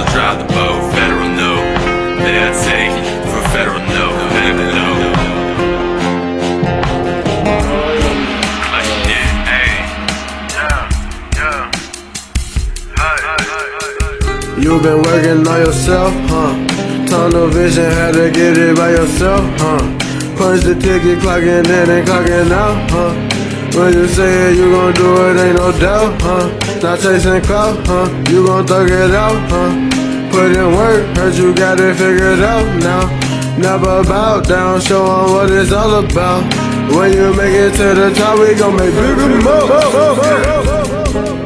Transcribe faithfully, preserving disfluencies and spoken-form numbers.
drive the boat. Federal no, they'll take for federal no, federal no. Like you did, hey, yeah, yeah, hey. You been working on yourself, huh? Tunnel vision, had to get it by yourself, huh? Punch the ticket, clocking in and clocking out, huh? When you say it, you gon' do it, ain't no doubt, huh? Not chasing clout, huh? You gon' thug it out, huh? Put in work, heard you got it figured out now. Never bow down, show 'em what it's all about. When you make it to the top, we gon' make bigger more.